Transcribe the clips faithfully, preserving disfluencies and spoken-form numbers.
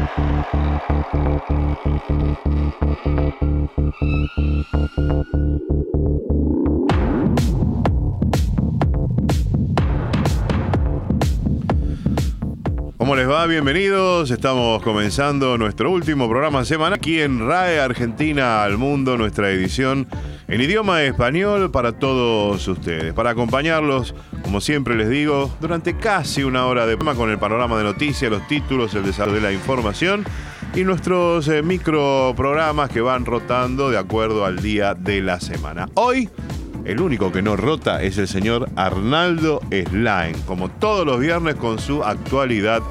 ¿Cómo les va? Bienvenidos. Estamos comenzando nuestro último programa semanal aquí en R A E Argentina al Mundo, nuestra edición en idioma español para todos ustedes. Para acompañarlos, como siempre les digo, durante casi una hora de programa con el panorama de noticias, los títulos, el desarrollo de la información y nuestros eh, microprogramas que van rotando de acuerdo al día de la semana. Hoy, el único que no rota es el señor Arnaldo Slain, como todos los viernes con su actualidad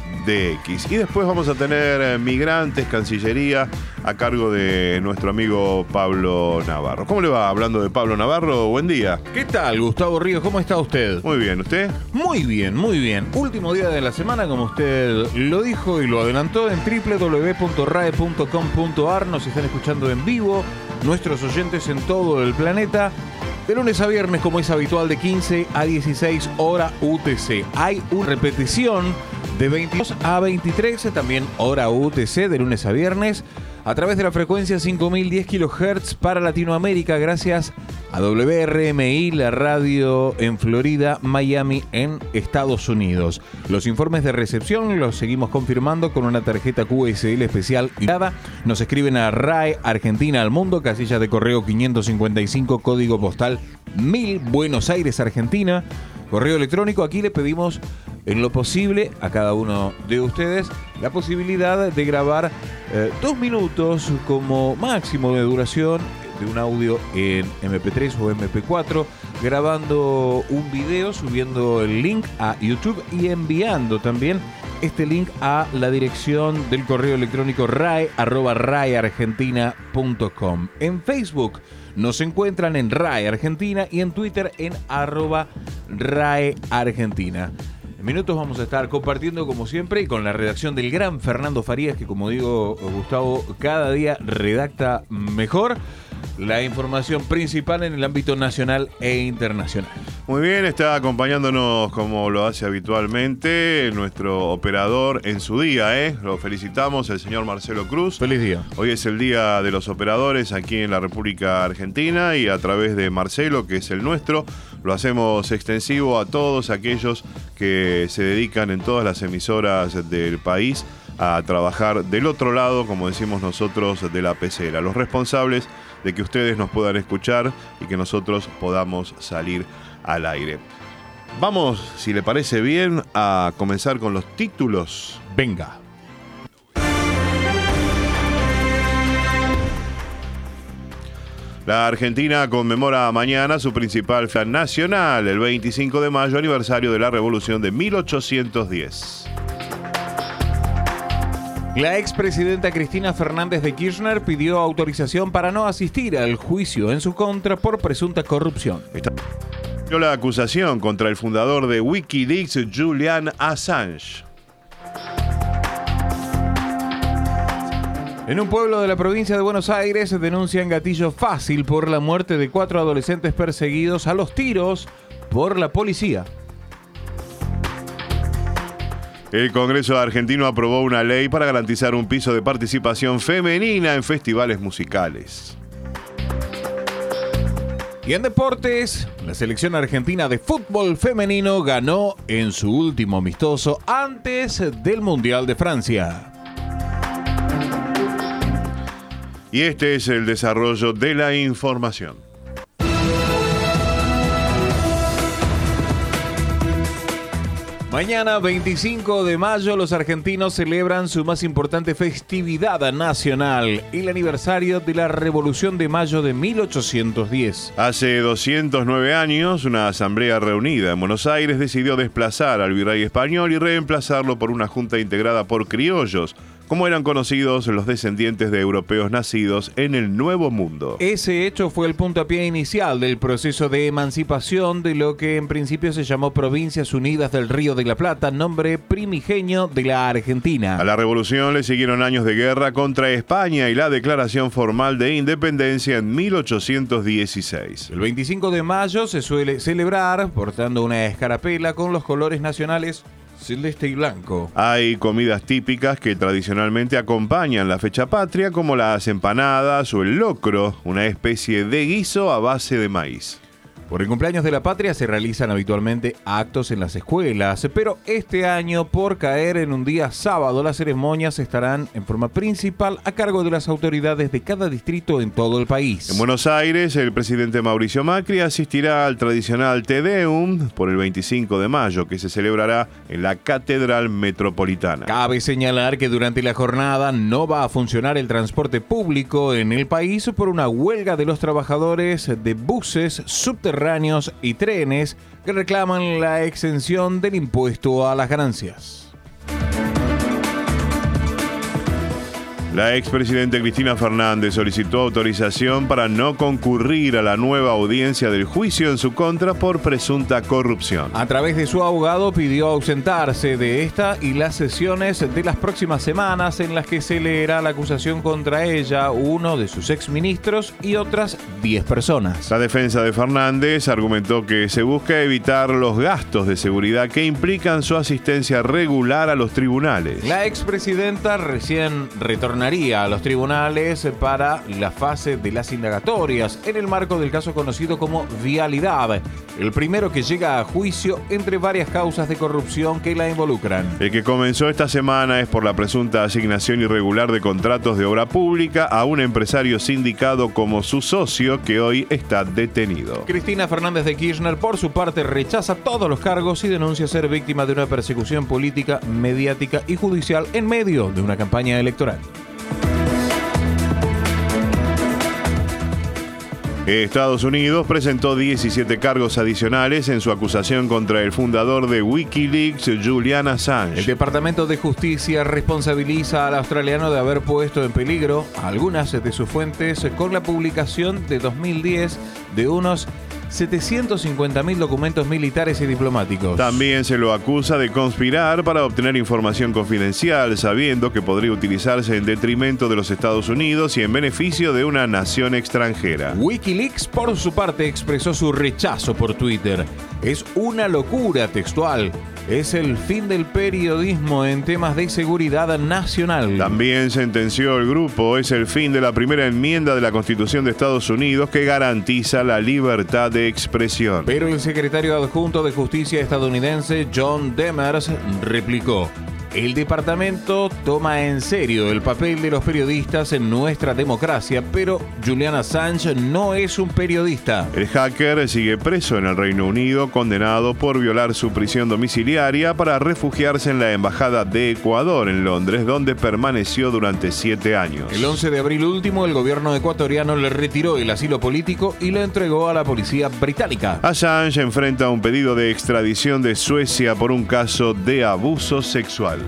de X. Y después vamos a tener eh, Migrantes, Cancillería, a cargo de nuestro amigo Pablo Navarro. ¿Cómo le va? Hablando de Pablo Navarro, buen día. ¿Qué tal, Gustavo Ríos? ¿Cómo está usted? Muy bien, ¿usted? Muy bien, muy bien. Último día de la semana, como usted lo dijo y lo adelantó, en doble u doble u doble u punto rae punto com punto ar. Nos están escuchando en vivo nuestros oyentes en todo el planeta. De lunes a viernes, como es habitual, de quince a dieciséis hora U T C. Hay una repetición de veintidós a veintitrés, también hora U T C, de lunes a viernes, a través de la frecuencia cinco mil diez kilohertz para Latinoamérica, gracias a W R M I, la radio en Florida, Miami, en Estados Unidos. Los informes de recepción los seguimos confirmando con una tarjeta Q S L especial. Nos escriben a R A E Argentina al Mundo, casilla de correo quinientos cincuenta y cinco, código postal mil, Buenos Aires, Argentina. Correo electrónico, aquí le pedimos en lo posible a cada uno de ustedes la posibilidad de grabar eh, dos minutos como máximo de duración de un audio en eme pe tres o eme pe cuatro, grabando un video, subiendo el link a YouTube y enviando también este link a la dirección del correo electrónico rae arroba raeargentina punto com. En Facebook nos encuentran en R A E Argentina y en Twitter en arroba RAE Argentina. En minutos vamos a estar compartiendo, como siempre, y con la redacción del gran Fernando Farías, que, como digo, Gustavo, cada día redacta mejor la información principal en el ámbito nacional e internacional. Muy bien, está acompañándonos como lo hace habitualmente nuestro operador en su día, ¿eh? Lo felicitamos, el señor Marcelo Cruz. Feliz día. Hoy es el día de los operadores aquí en la República Argentina y a través de Marcelo, que es el nuestro, lo hacemos extensivo a todos aquellos que se dedican en todas las emisoras del país a trabajar del otro lado, como decimos nosotros, de la pecera. Los responsables de que ustedes nos puedan escuchar y que nosotros podamos salir al aire. Vamos, si le parece bien, a comenzar con los títulos. Venga. La Argentina conmemora mañana su principal fiesta nacional, el veinticinco de mayo, aniversario de la Revolución de mil ochocientos diez. La expresidenta Cristina Fernández de Kirchner pidió autorización para no asistir al juicio en su contra por presunta corrupción. Esta... la acusación contra el fundador de Wikileaks, Julian Assange. En un pueblo de la provincia de Buenos Aires denuncian gatillo fácil por la muerte de cuatro adolescentes perseguidos a los tiros por la policía. El Congreso argentino aprobó una ley para garantizar un piso de participación femenina en festivales musicales. Y en deportes, la selección argentina de fútbol femenino ganó en su último amistoso antes del Mundial de Francia. Y este es el desarrollo de la información. Mañana, veinticinco de mayo, los argentinos celebran su más importante festividad nacional, el aniversario de la Revolución de Mayo de mil ochocientos diez. Hace doscientos nueve años, una asamblea reunida en Buenos Aires decidió desplazar al virrey español y reemplazarlo por una junta integrada por criollos, como eran conocidos los descendientes de europeos nacidos en el Nuevo Mundo. Ese hecho fue el puntapié inicial del proceso de emancipación de lo que en principio se llamó Provincias Unidas del Río de la Plata, nombre primigenio de la Argentina. A la revolución le siguieron años de guerra contra España y la declaración formal de independencia en mil ochocientos dieciséis. El veinticinco de mayo se suele celebrar portando una escarapela con los colores nacionales celeste y blanco. Hay comidas típicas que tradicionalmente acompañan la fecha patria, como las empanadas o el locro, una especie de guiso a base de maíz. Por el cumpleaños de la patria se realizan habitualmente actos en las escuelas, pero este año, por caer en un día sábado, las ceremonias estarán en forma principal a cargo de las autoridades de cada distrito en todo el país. En Buenos Aires, el presidente Mauricio Macri asistirá al tradicional Te Deum por el veinticinco de mayo, que se celebrará en la Catedral Metropolitana. Cabe señalar que durante la jornada no va a funcionar el transporte público en el país por una huelga de los trabajadores de buses, subterráneos y trenes que reclaman la exención del impuesto a las ganancias. La expresidenta Cristina Fernández solicitó autorización para no concurrir a la nueva audiencia del juicio en su contra por presunta corrupción. A través de su abogado pidió ausentarse de esta y las sesiones de las próximas semanas en las que se leerá la acusación contra ella, uno de sus exministros y otras diez personas. La defensa de Fernández argumentó que se busca evitar los gastos de seguridad que implican su asistencia regular a los tribunales. La expresidenta recién retornaría a los tribunales para la fase de las indagatorias en el marco del caso conocido como Vialidad, el primero que llega a juicio entre varias causas de corrupción que la involucran. El que comenzó esta semana es por la presunta asignación irregular de contratos de obra pública a un empresario sindicado como su socio, que hoy está detenido. Cristina Fernández de Kirchner, por su parte, rechaza todos los cargos y denuncia ser víctima de una persecución política, mediática y judicial en medio de una campaña electoral. Estados Unidos presentó diecisiete cargos adicionales en su acusación contra el fundador de Wikileaks, Julian Assange. El Departamento de Justicia responsabiliza al australiano de haber puesto en peligro a algunas de sus fuentes con la publicación de dos mil diez de unos setecientos cincuenta mil documentos militares y diplomáticos. También se lo acusa de conspirar para obtener información confidencial, sabiendo que podría utilizarse en detrimento de los Estados Unidos y en beneficio de una nación extranjera. Wikileaks, por su parte, expresó su rechazo por Twitter. Es una locura textual. Es el fin del periodismo en temas de seguridad nacional. También sentenció el grupo, es el fin de la primera enmienda de la Constitución de Estados Unidos que garantiza la libertad de expresión. Pero el secretario adjunto de Justicia estadounidense, John Demers, replicó: el departamento toma en serio el papel de los periodistas en nuestra democracia, pero Julian Assange no es un periodista. El hacker sigue preso en el Reino Unido, condenado por violar su prisión domiciliaria para refugiarse en la Embajada de Ecuador en Londres, donde permaneció durante siete años. El once de abril último, el gobierno ecuatoriano le retiró el asilo político y lo entregó a la policía británica. Assange enfrenta un pedido de extradición de Suecia por un caso de abuso sexual.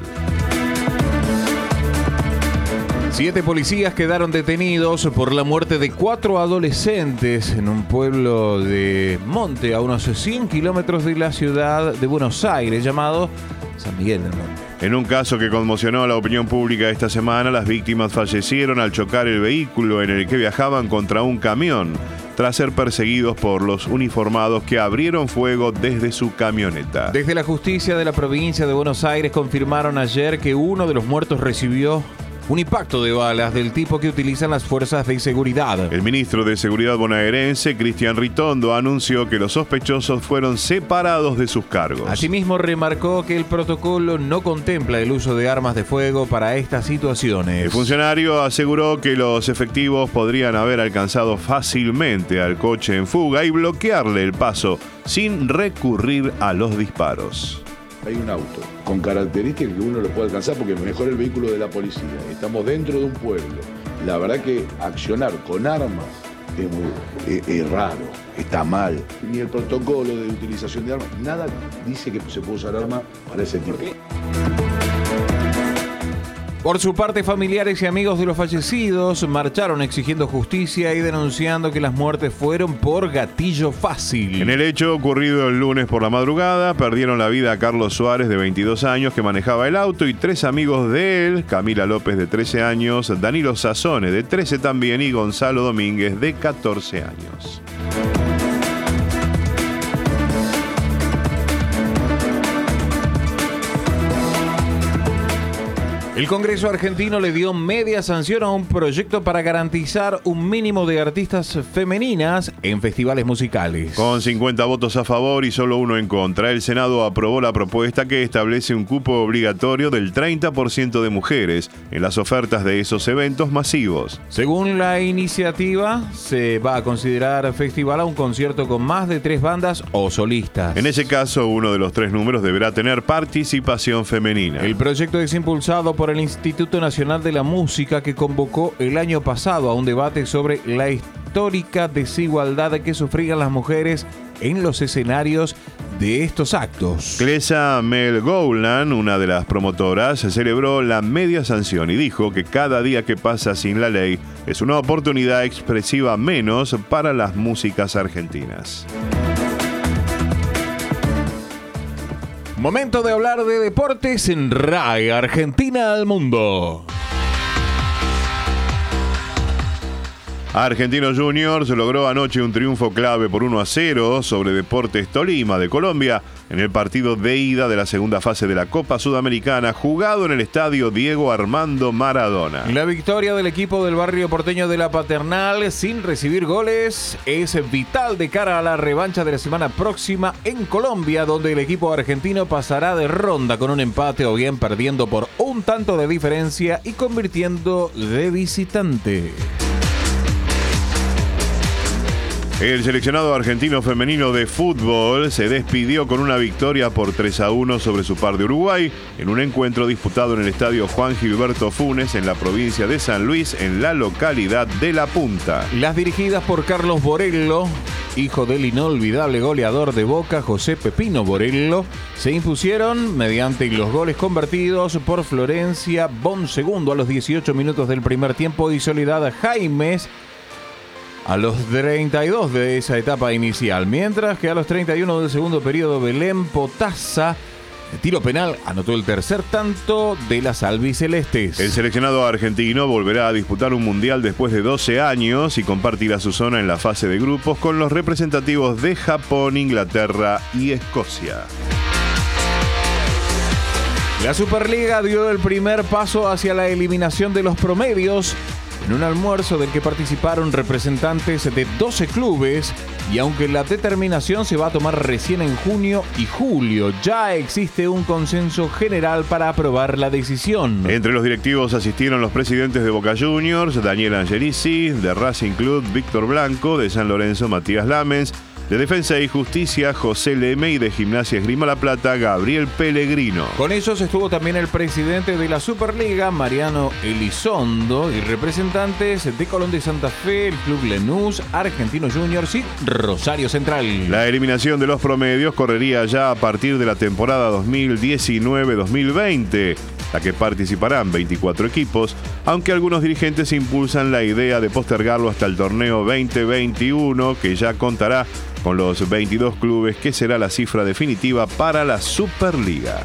Siete policías quedaron detenidos por la muerte de cuatro adolescentes en un pueblo de Monte, a unos cien kilómetros de la ciudad de Buenos Aires, llamado San Miguel del Monte. En un caso que conmocionó a la opinión pública esta semana, las víctimas fallecieron al chocar el vehículo en el que viajaban contra un camión, tras ser perseguidos por los uniformados que abrieron fuego desde su camioneta. Desde la justicia de la provincia de Buenos Aires confirmaron ayer que uno de los muertos recibió un impacto de balas del tipo que utilizan las fuerzas de seguridad. El ministro de Seguridad bonaerense, Cristian Ritondo, anunció que los sospechosos fueron separados de sus cargos. Asimismo, remarcó que el protocolo no contempla el uso de armas de fuego para estas situaciones. El funcionario aseguró que los efectivos podrían haber alcanzado fácilmente al coche en fuga y bloquearle el paso sin recurrir a los disparos. Hay un auto con características que uno lo puede alcanzar porque es mejor el vehículo de la policía. Estamos dentro de un pueblo. La verdad que accionar con armas es, muy, es, es raro, está mal. Ni el protocolo de utilización de armas, nada dice que se puede usar armas para ese tipo. Por su parte, familiares y amigos de los fallecidos marcharon exigiendo justicia y denunciando que las muertes fueron por gatillo fácil. En el hecho ocurrido el lunes por la madrugada, perdieron la vida Carlos Suárez, de veintidós años, que manejaba el auto, y tres amigos de él, Camila López, de trece años, Danilo Sassone, de trece también, y Gonzalo Domínguez, de catorce años. El Congreso argentino le dio media sanción a un proyecto para garantizar un mínimo de artistas femeninas en festivales musicales. Con cincuenta votos a favor y solo uno en contra, el Senado aprobó la propuesta que establece un cupo obligatorio del treinta por ciento de mujeres en las ofertas de esos eventos masivos. Según la iniciativa, se va a considerar festival a un concierto con más de tres bandas o solistas. En ese caso, uno de los tres números deberá tener participación femenina. El proyecto es impulsado por el Instituto Nacional de la Música, que convocó el año pasado a un debate sobre la histórica desigualdad que sufrían las mujeres en los escenarios de estos actos. Clesa Melgoulan, una de las promotoras, celebró la media sanción y dijo que cada día que pasa sin la ley es una oportunidad expresiva menos para las músicas argentinas. Momento de hablar de deportes en R A E Argentina al Mundo. Argentinos Juniors logró anoche un triunfo clave por uno a cero sobre Deportes Tolima de Colombia en el partido de ida de la segunda fase de la Copa Sudamericana, jugado en el estadio Diego Armando Maradona. La victoria del equipo del barrio porteño de La Paternal sin recibir goles es vital de cara a la revancha de la semana próxima en Colombia, donde el equipo argentino pasará de ronda con un empate o bien perdiendo por un tanto de diferencia y convirtiendo de visitante. El seleccionado argentino femenino de fútbol se despidió con una victoria por tres a uno sobre su par de Uruguay en un encuentro disputado en el estadio Juan Gilberto Funes en la provincia de San Luis, en la localidad de La Punta. Las dirigidas por Carlos Borello, hijo del inolvidable goleador de Boca, José Pepino Borello, se impusieron mediante los goles convertidos por Florencia Bonsegundo a los dieciocho minutos del primer tiempo y Soledad Jaimes a los treinta y dos de esa etapa inicial, mientras que a los treinta y uno del segundo periodo Belén Potasa, de tiro penal, anotó el tercer tanto de las albicelestes. El seleccionado argentino volverá a disputar un mundial después de doce años y compartirá su zona en la fase de grupos con los representativos de Japón, Inglaterra y Escocia. La Superliga dio el primer paso hacia la eliminación de los promedios en un almuerzo del que participaron representantes de doce clubes, y aunque la determinación se va a tomar recién en junio y julio, ya existe un consenso general para aprobar la decisión. Entre los directivos asistieron los presidentes de Boca Juniors, Daniel Angelici, de Racing Club, Víctor Blanco, de San Lorenzo, Matías Lamens, de Defensa y Justicia, José Leme, y de Gimnasia Esgrima La Plata, Gabriel Pellegrino. Con ellos estuvo también el presidente de la Superliga, Mariano Elizondo, y representantes de Colón de Santa Fe, el Club Lanús, Argentinos Juniors y Rosario Central. La eliminación de los promedios correría ya a partir de la temporada dos mil diecinueve dos mil veinte, la que participarán veinticuatro equipos, aunque algunos dirigentes impulsan la idea de postergarlo hasta el torneo veinte veintiuno, que ya contará con los veintidós clubes, que será la cifra definitiva para la Superliga.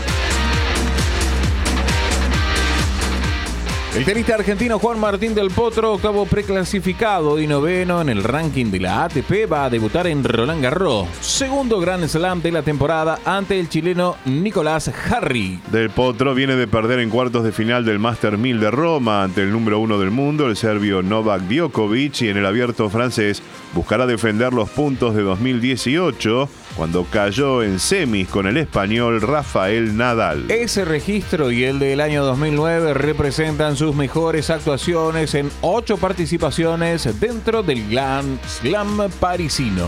El tenista argentino Juan Martín del Potro, octavo preclasificado y noveno en el ranking de la A T P, va a debutar en Roland Garros, segundo Grand Slam de la temporada, ante el chileno Nicolás Jarry. Del Potro viene de perder en cuartos de final del Master mil de Roma ante el número uno del mundo, el serbio Novak Djokovic, y en el abierto francés buscará defender los puntos de dos mil dieciocho, cuando cayó en semis con el español Rafael Nadal. Ese registro y el del año dos mil nueve representan sus mejores actuaciones en ocho participaciones dentro del Grand Slam parisino.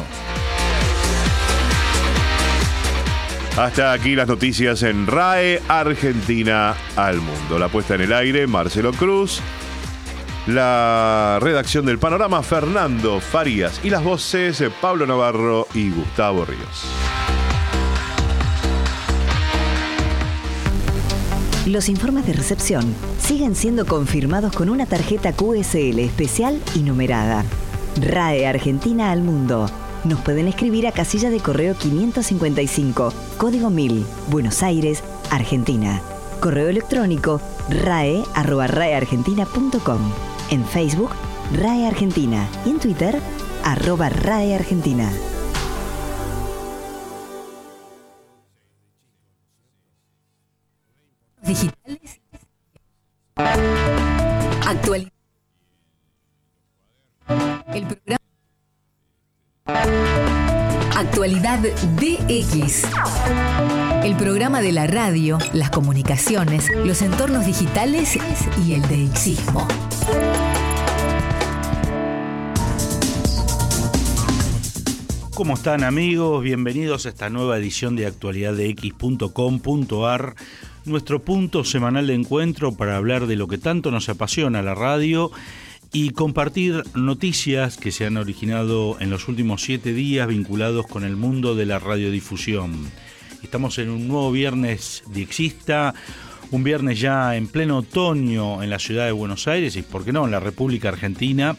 Hasta aquí las noticias en R A E Argentina al Mundo. La puesta en el aire, Marcelo Cruz. La redacción del panorama, Fernando Farías. Y las voces, Pablo Navarro y Gustavo Ríos. Los informes de recepción siguen siendo confirmados con una tarjeta Q S L especial y numerada. R A E Argentina al Mundo. Nos pueden escribir a casilla de correo quinientos cincuenta y cinco, código mil, Buenos Aires, Argentina. Correo electrónico rae arroba raeargentina punto com. En Facebook, R A E Argentina. Y en Twitter, arroba RAE Argentina. Digitales Actualidad D X. El programa de la radio, las comunicaciones, los entornos digitales y el DXismo. ¿Cómo están, amigos? Bienvenidos a esta nueva edición de actualidad d x punto com punto a r, nuestro punto semanal de encuentro para hablar de lo que tanto nos apasiona la radio y compartir noticias que se han originado en los últimos siete días vinculados con el mundo de la radiodifusión. Estamos en un nuevo viernes diexista, un viernes ya en pleno otoño en la ciudad de Buenos Aires y, por qué no, en la República Argentina.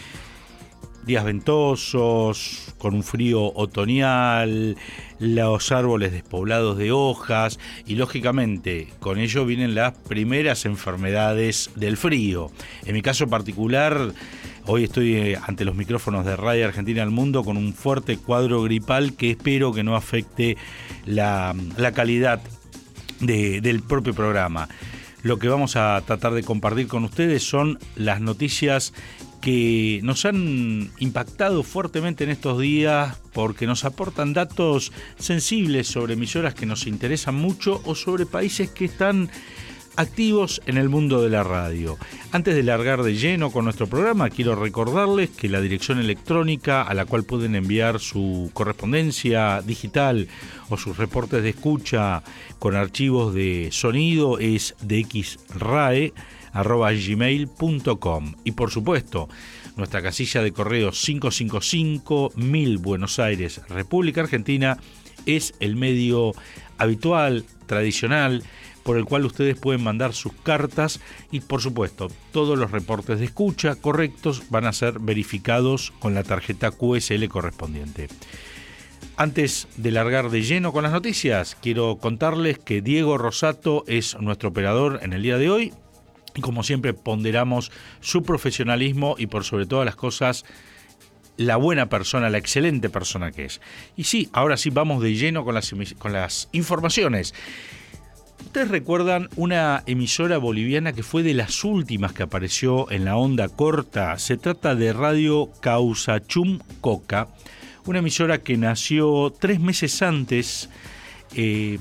Días ventosos, con un frío otoñal, los árboles despoblados de hojas y, lógicamente, con ello vienen las primeras enfermedades del frío. En mi caso particular, hoy estoy ante los micrófonos de Radio Argentina al Mundo con un fuerte cuadro gripal que espero que no afecte la, la calidad de, del propio programa. Lo que vamos a tratar de compartir con ustedes son las noticias que nos han impactado fuertemente en estos días porque nos aportan datos sensibles sobre emisoras que nos interesan mucho o sobre países que están activos en el mundo de la radio. Antes de largar de lleno con nuestro programa, quiero recordarles que la dirección electrónica a la cual pueden enviar su correspondencia digital o sus reportes de escucha con archivos de sonido es d x rae arroba gmail punto com. Y por supuesto, nuestra casilla de correo cinco cinco cinco mil Buenos Aires, República Argentina, es el medio habitual, tradicional, por el cual ustedes pueden mandar sus cartas y, por supuesto, todos los reportes de escucha correctos van a ser verificados con la tarjeta Q S L correspondiente. Antes de largar de lleno con las noticias, quiero contarles que Diego Rosato es nuestro operador en el día de hoy. Y como siempre ponderamos su profesionalismo y por sobre todas las cosas la buena persona, la excelente persona que es. Y sí, ahora sí vamos de lleno con las, con las informaciones. Ustedes recuerdan una emisora boliviana que fue de las últimas que apareció en la onda corta. Se trata de Radio Causachum Coca, una emisora que nació tres meses antes eh,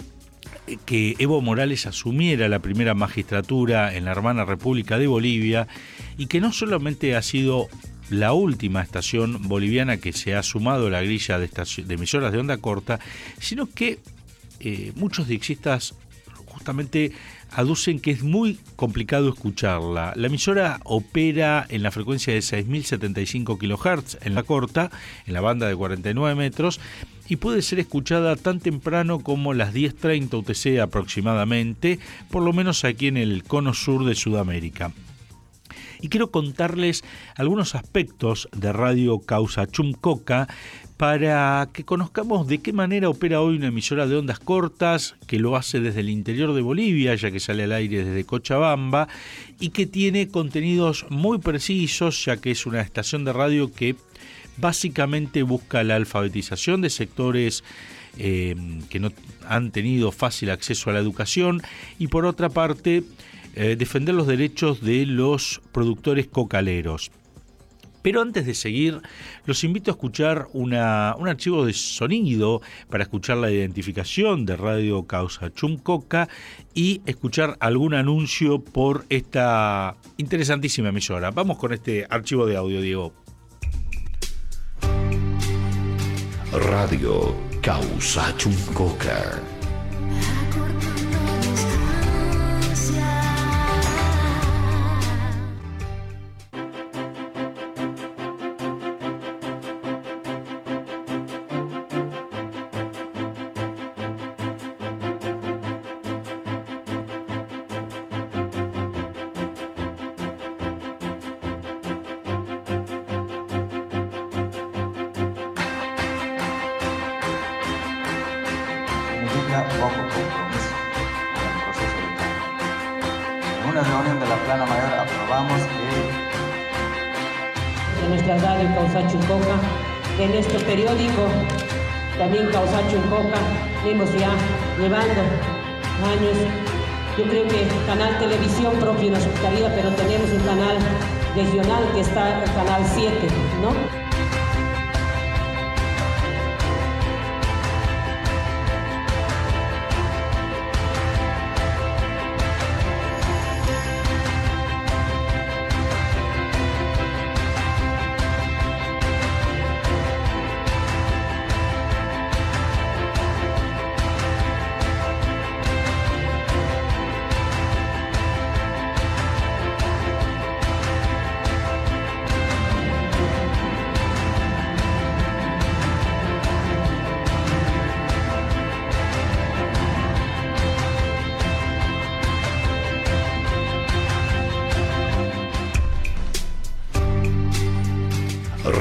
que Evo Morales asumiera la primera magistratura en la hermana República de Bolivia y que no solamente ha sido la última estación boliviana que se ha sumado a la grilla de, estación, de emisoras de onda corta, sino que eh, muchos diexistas justamente aducen que es muy complicado escucharla. La emisora opera en la frecuencia de seis mil setenta y cinco kilohertz en la corta, en la banda de cuarenta y nueve metros, y puede ser escuchada tan temprano como las diez treinta U T C aproximadamente, por lo menos aquí en el cono sur de Sudamérica. Y quiero contarles algunos aspectos de Radio Causachum Coca para que conozcamos de qué manera opera hoy una emisora de ondas cortas, que lo hace desde el interior de Bolivia, ya que sale al aire desde Cochabamba, y que tiene contenidos muy precisos, ya que es una estación de radio que básicamente busca la alfabetización de sectores eh, que no han tenido fácil acceso a la educación y, por otra parte, eh, defender los derechos de los productores cocaleros. Pero antes de seguir, los invito a escuchar una, un archivo de sonido para escuchar la identificación de Radio Causachum Coca y escuchar algún anuncio por esta interesantísima emisora. Vamos con este archivo de audio, Diego. Radio Causachum Coca. Poco compromiso con el proceso de cambio. En una reunión de la Plana Mayor aprobamos que en nuestra radio Causachum Coca, en este periódico también Causachum Coca, hemos ya llevando años. Yo creo que canal televisión propio nos gustaría, pero tenemos un canal regional que está el canal siete, ¿no?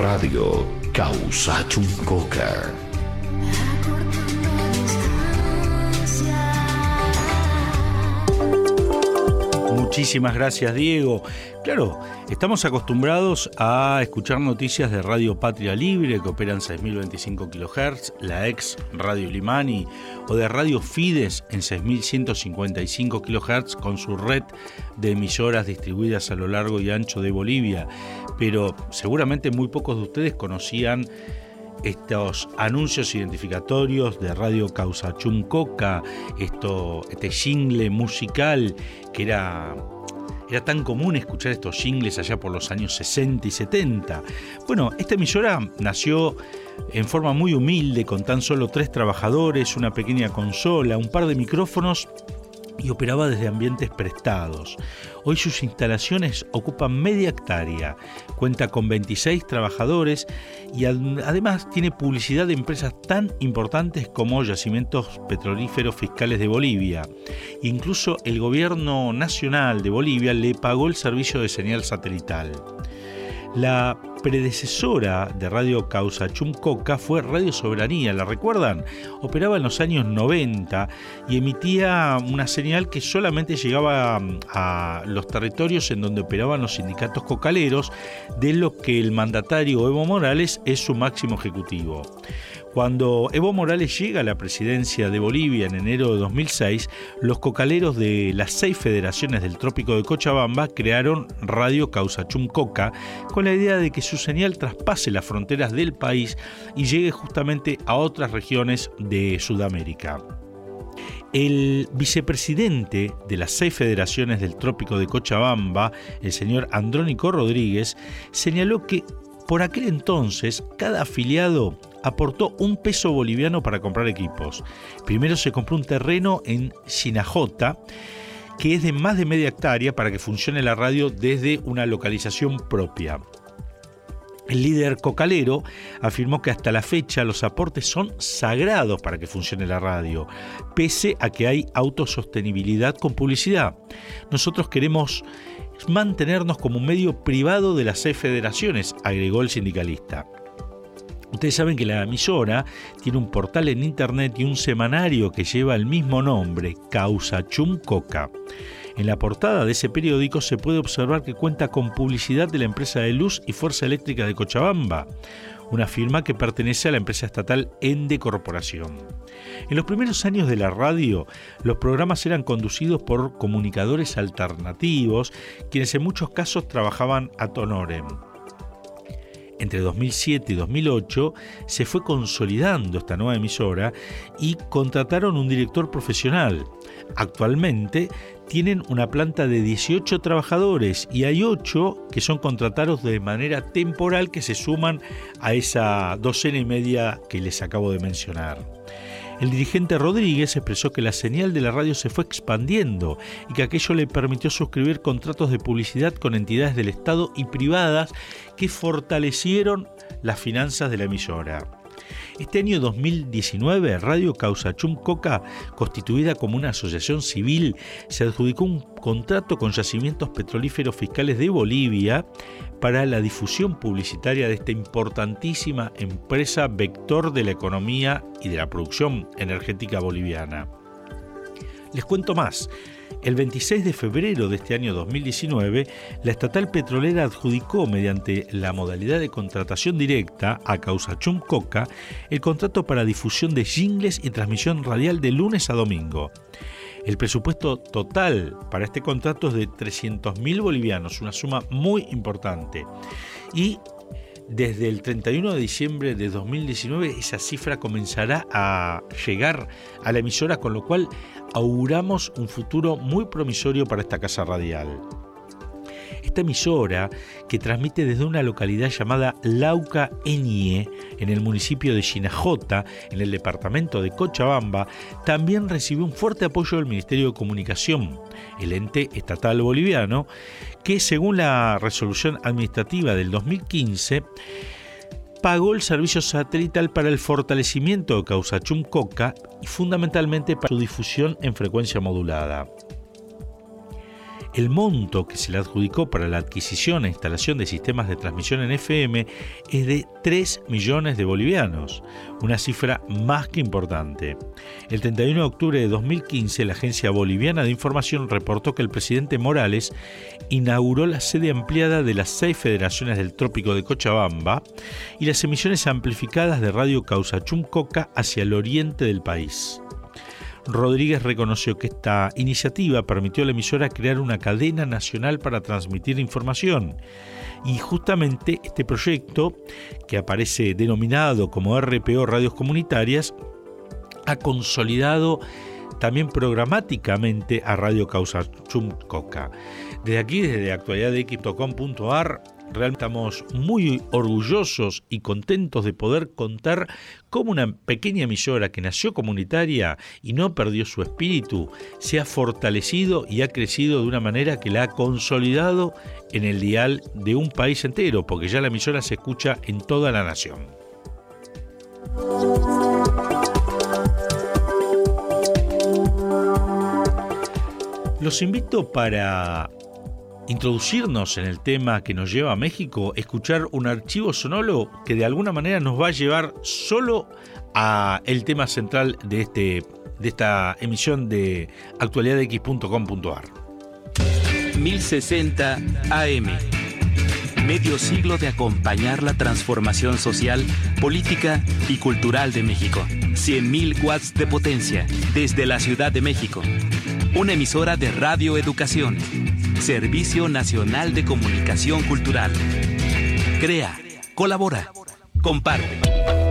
Radio Causachuncoca. Muchísimas gracias, Diego. Claro, estamos acostumbrados a escuchar noticias de Radio Patria Libre, que opera en seis mil veinticinco kilohertz, la ex Radio Limani, o de Radio Fides en seis mil ciento cincuenta y cinco kilohertz con su red de emisoras distribuidas a lo largo y ancho de Bolivia. Pero seguramente muy pocos de ustedes conocían estos anuncios identificatorios de Radio Causachuncoca, esto, este jingle musical que era, era tan común escuchar estos jingles allá por los años sesenta y setenta. Bueno, esta emisora nació en forma muy humilde, con tan solo tres trabajadores, una pequeña consola, un par de micrófonos, y operaba desde ambientes prestados. Hoy sus instalaciones ocupan media hectárea, cuenta con veintiséis trabajadores y ad- además tiene publicidad de empresas tan importantes como Yacimientos Petrolíferos Fiscales de Bolivia. Incluso el gobierno nacional de Bolivia le pagó el servicio de señal satelital. La predecesora de Radio Causachuncoca fue Radio Soberanía, ¿la recuerdan? Operaba en los años noventa y emitía una señal que solamente llegaba a los territorios en donde operaban los sindicatos cocaleros, de los que el mandatario Evo Morales es su máximo ejecutivo. Cuando Evo Morales llega a la presidencia de Bolivia en enero de dos mil seis, los cocaleros de las seis federaciones del Trópico de Cochabamba crearon Radio Causachuncoca con la idea de que su señal traspase las fronteras del país y llegue justamente a otras regiones de Sudamérica. El vicepresidente de las seis federaciones del Trópico de Cochabamba, el señor Andrónico Rodríguez, señaló que por aquel entonces cada afiliado aportó un peso boliviano para comprar equipos. Primero se compró un terreno en Chinajota, que es de más de media hectárea, para que funcione la radio desde una localización propia. El líder cocalero afirmó que hasta la fecha los aportes son sagrados para que funcione la radio, pese a que hay autosostenibilidad con publicidad. Nosotros queremos mantenernos como un medio privado de las seis federaciones, agregó el sindicalista. Ustedes saben que la emisora tiene un portal en internet y un semanario que lleva el mismo nombre, Causachuncoca. En la portada de ese periódico se puede observar que cuenta con publicidad de la empresa de luz y fuerza eléctrica de Cochabamba, una firma que pertenece a la empresa estatal Ende Corporación. En los primeros años de la radio, los programas eran conducidos por comunicadores alternativos, quienes en muchos casos trabajaban ad honorem. Entre dos mil siete y dos mil ocho se fue consolidando esta nueva emisora y contrataron un director profesional. Actualmente tienen una planta de dieciocho trabajadores y hay ocho que son contratados de manera temporal, que se suman a esa docena y media que les acabo de mencionar. El dirigente Rodríguez expresó que la señal de la radio se fue expandiendo y que aquello le permitió suscribir contratos de publicidad con entidades del Estado y privadas que fortalecieron las finanzas de la emisora. Este año dos mil diecinueve, Radio Causachuncoca, constituida como una asociación civil, se adjudicó un contrato con Yacimientos Petrolíferos Fiscales de Bolivia para la difusión publicitaria de esta importantísima empresa vector de la economía y de la producción energética boliviana. Les cuento más. El veintiséis de febrero de este año dos mil diecinueve, la estatal petrolera adjudicó mediante la modalidad de contratación directa a Causachuncoca el contrato para difusión de jingles y transmisión radial de lunes a domingo. El presupuesto total para este contrato es de trescientos mil bolivianos, una suma muy importante. Y desde el treinta y uno de diciembre de dos mil diecinueve esa cifra comenzará a llegar a la emisora, con lo cual auguramos un futuro muy promisorio para esta casa radial. Esta emisora, que transmite desde una localidad llamada Lauca Eñie, en el municipio de Chinajota, en el departamento de Cochabamba, también recibió un fuerte apoyo del Ministerio de Comunicación, el ente estatal boliviano, que según la resolución administrativa del dos mil quince, pagó el servicio satelital para el fortalecimiento de Causachuncoca y fundamentalmente para su difusión en frecuencia modulada. El monto que se le adjudicó para la adquisición e instalación de sistemas de transmisión en F M es de tres millones de bolivianos, una cifra más que importante. El treinta y uno de octubre de dos mil quince, la Agencia Boliviana de Información reportó que el presidente Morales inauguró la sede ampliada de las seis federaciones del Trópico de Cochabamba y las emisiones amplificadas de Radio Causachum Coca hacia el oriente del país. Rodríguez reconoció que esta iniciativa permitió a la emisora crear una cadena nacional para transmitir información. Y justamente este proyecto, que aparece denominado como R P O Radios Comunitarias, ha consolidado también programáticamente a Radio Causachum Coca. Desde aquí, desde actualidad de x punto com punto a r, realmente estamos muy orgullosos y contentos de poder contar cómo una pequeña emisora que nació comunitaria y no perdió su espíritu, se ha fortalecido y ha crecido de una manera que la ha consolidado en el dial de un país entero, porque ya la emisora se escucha en toda la nación. Los invito para introducirnos en el tema que nos lleva a México, escuchar un archivo sonoro que de alguna manera nos va a llevar solo a el tema central de, este, de esta emisión de actualidad de x punto com punto a r. mil sesenta A M. Medio siglo de acompañar la transformación social, política y cultural de México. cien mil watts de potencia desde la Ciudad de México. Una emisora de Radio Educación. Servicio Nacional de Comunicación Cultural. Crea, colabora, comparte.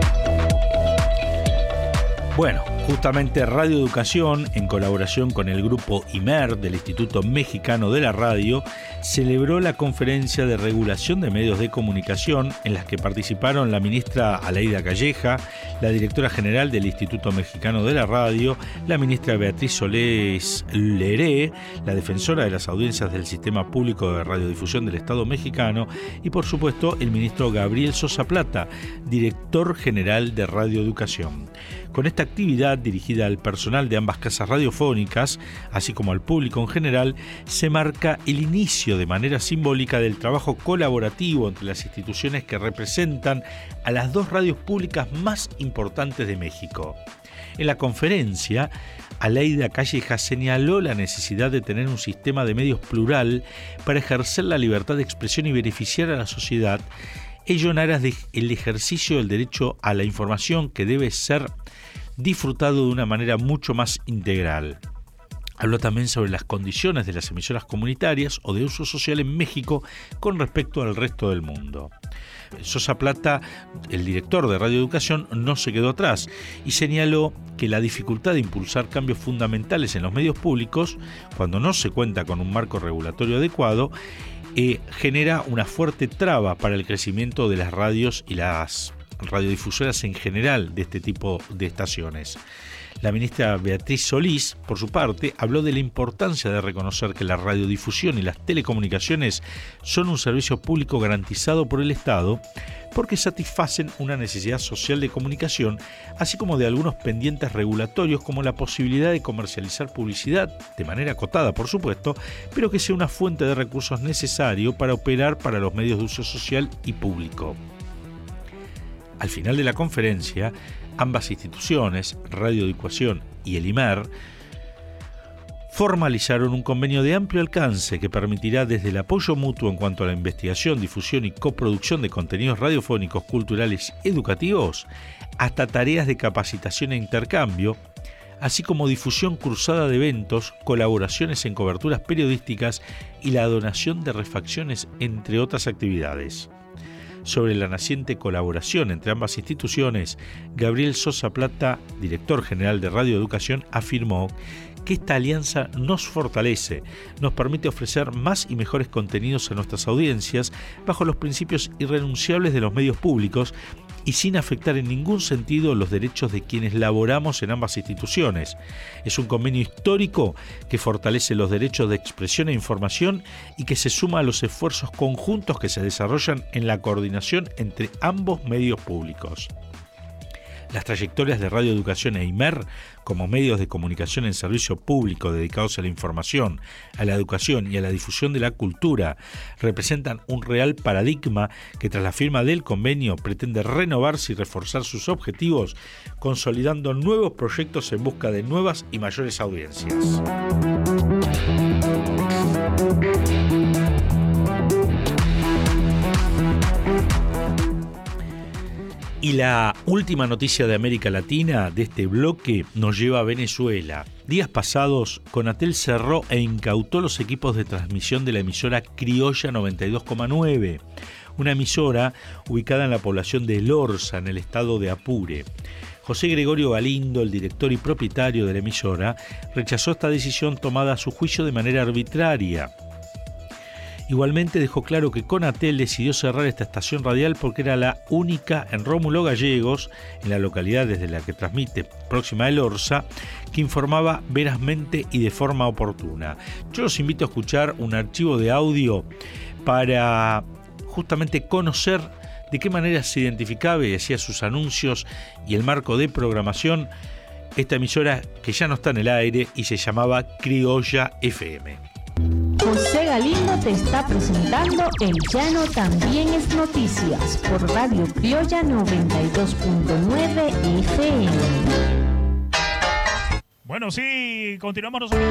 Bueno, justamente Radio Educación, en colaboración con el grupo I M E R del Instituto Mexicano de la Radio, celebró la conferencia de regulación de medios de comunicación en las que participaron la ministra Aleida Calleja, la directora general del Instituto Mexicano de la Radio, la ministra Beatriz Solés Leré, la defensora de las audiencias del Sistema Público de Radiodifusión del Estado mexicano y, por supuesto, el ministro Gabriel Sosa Plata, director general de Radio Educación. Con esta actividad dirigida al personal de ambas casas radiofónicas, así como al público en general, se marca el inicio de manera simbólica del trabajo colaborativo entre las instituciones que representan a las dos radios públicas más importantes de México. En la conferencia, Aleida Calleja señaló la necesidad de tener un sistema de medios plural para ejercer la libertad de expresión y beneficiar a la sociedad, ello en aras del ejercicio del derecho a la información que debe ser disfrutado de una manera mucho más integral. Habló también sobre las condiciones de las emisoras comunitarias o de uso social en México con respecto al resto del mundo. Sosa Plata, el director de Radio Educación, no se quedó atrás y señaló que la dificultad de impulsar cambios fundamentales en los medios públicos, cuando no se cuenta con un marco regulatorio adecuado, eh, genera una fuerte traba para el crecimiento de las radios y las radiodifusoras en general de este tipo de estaciones. La ministra Beatriz Solís, por su parte, habló de la importancia de reconocer que la radiodifusión y las telecomunicaciones son un servicio público garantizado por el Estado porque satisfacen una necesidad social de comunicación, así como de algunos pendientes regulatorios como la posibilidad de comercializar publicidad, de manera acotada por supuesto, pero que sea una fuente de recursos necesario para operar para los medios de uso social y público. Al final de la conferencia, ambas instituciones, Radio Educación y el I M E R, formalizaron un convenio de amplio alcance que permitirá desde el apoyo mutuo en cuanto a la investigación, difusión y coproducción de contenidos radiofónicos, culturales, educativos, hasta tareas de capacitación e intercambio, así como difusión cruzada de eventos, colaboraciones en coberturas periodísticas y la donación de refacciones, entre otras actividades. Sobre la naciente colaboración entre ambas instituciones, Gabriel Sosa Plata, director general de Radio Educación, afirmó que esta alianza nos fortalece, nos permite ofrecer más y mejores contenidos a nuestras audiencias bajo los principios irrenunciables de los medios públicos y sin afectar en ningún sentido los derechos de quienes laboramos en ambas instituciones. Es un convenio histórico que fortalece los derechos de expresión e información y que se suma a los esfuerzos conjuntos que se desarrollan en la coordinación entre ambos medios públicos. Las trayectorias de Radio Educación e I M E R como medios de comunicación en servicio público dedicados a la información, a la educación y a la difusión de la cultura representan un real paradigma que tras la firma del convenio pretende renovarse y reforzar sus objetivos, consolidando nuevos proyectos en busca de nuevas y mayores audiencias. Y la última noticia de América Latina de este bloque nos lleva a Venezuela. Días pasados, Conatel cerró e incautó los equipos de transmisión de la emisora Criolla noventa y dos coma nueve, una emisora ubicada en la población de El Orza, en el estado de Apure. José Gregorio Galindo, el director y propietario de la emisora, rechazó esta decisión tomada a su juicio de manera arbitraria. Igualmente dejó claro que Conatel decidió cerrar esta estación radial porque era la única en Rómulo Gallegos, en la localidad desde la que transmite, próxima a El Orza, que informaba verazmente y de forma oportuna. Yo los invito a escuchar un archivo de audio para justamente conocer de qué manera se identificaba y hacía sus anuncios y el marco de programación esta emisora que ya no está en el aire y se llamaba Criolla F M. José Galindo te está presentando El Llano También es Noticias por Radio Criolla noventa y dos punto nueve F M. Bueno, sí, continuamos nosotros.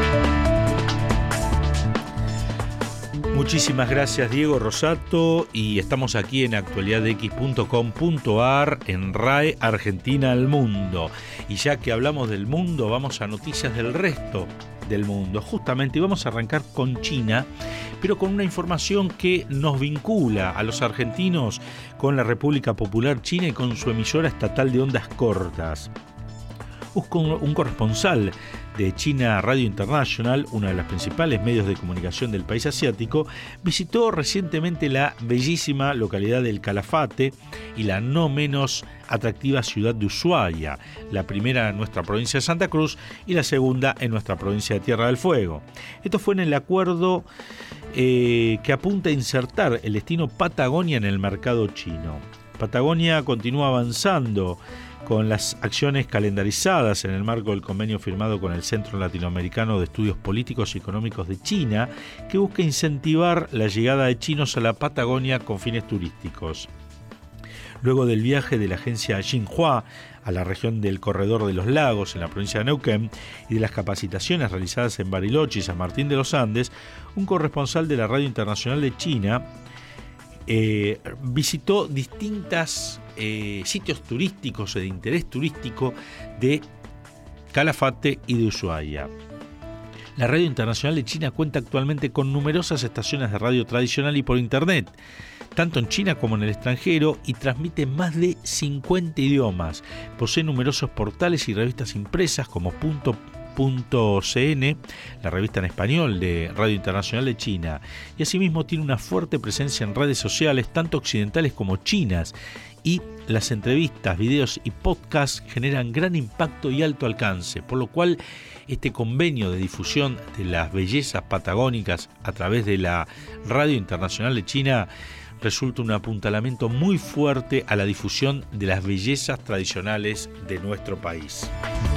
Muchísimas gracias, Diego Rosato, y estamos aquí en actualidad x punto com punto a r en R A E Argentina al Mundo. Y ya que hablamos del mundo, vamos a noticias del resto del mundo. Justamente vamos a arrancar con China, pero con una información que nos vincula a los argentinos con la República Popular China y con su emisora estatal de ondas cortas. Un corresponsal de China Radio International, uno de los principales medios de comunicación del país asiático, visitó recientemente la bellísima localidad del Calafate y la no menos atractiva ciudad de Ushuaia, la primera en nuestra provincia de Santa Cruz y la segunda en nuestra provincia de Tierra del Fuego. Esto fue en el acuerdo eh, que apunta a insertar el destino Patagonia en el mercado chino. Patagonia continúa avanzando con las acciones calendarizadas en el marco del convenio firmado con el Centro Latinoamericano de Estudios Políticos y Económicos de China, que busca incentivar la llegada de chinos a la Patagonia con fines turísticos. Luego del viaje de la agencia Xinhua a la región del Corredor de los Lagos en la provincia de Neuquén y de las capacitaciones realizadas en Bariloche y San Martín de los Andes, un corresponsal de la Radio Internacional de China eh, visitó distintas Eh, sitios turísticos de interés turístico de Calafate y de Ushuaia. La Radio Internacional de China cuenta actualmente con numerosas estaciones de radio tradicional y por internet, tanto en China como en el extranjero, y transmite más de cincuenta idiomas. Posee numerosos portales y revistas impresas como Punto Punto C N, la revista en español de Radio Internacional de China, y asimismo tiene una fuerte presencia en redes sociales, tanto occidentales como chinas, y las entrevistas, videos y podcasts generan gran impacto y alto alcance, por lo cual este convenio de difusión de las bellezas patagónicas a través de la Radio Internacional de China resulta un apuntalamiento muy fuerte a la difusión de las bellezas tradicionales de nuestro país.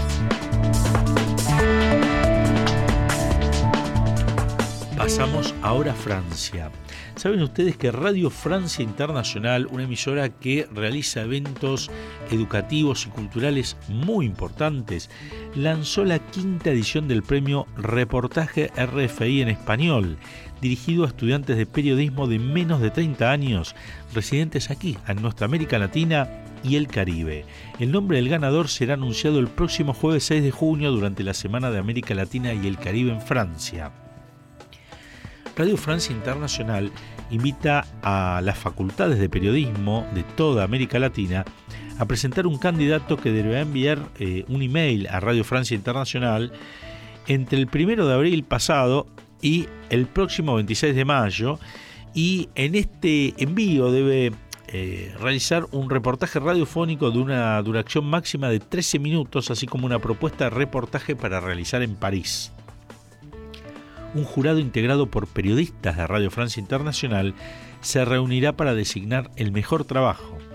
Pasamos ahora a Francia. Saben ustedes que Radio Francia Internacional, una emisora que realiza eventos educativos y culturales muy importantes, lanzó la quinta edición del premio Reportaje R F I en español, dirigido a estudiantes de periodismo de menos de treinta años, residentes aquí, en nuestra América Latina y el Caribe. El nombre del ganador será anunciado el próximo jueves seis de junio durante la Semana de América Latina y el Caribe en Francia. Radio Francia Internacional invita a las facultades de periodismo de toda América Latina a presentar un candidato que deberá enviar eh, un email a Radio Francia Internacional entre el primero de abril pasado y el próximo veintiséis de mayo, y en este envío debe eh, realizar un reportaje radiofónico de una duración máxima de trece minutos, así como una propuesta de reportaje para realizar en París. Un jurado integrado por periodistas de Radio Francia Internacional se reunirá para designar el mejor trabajo.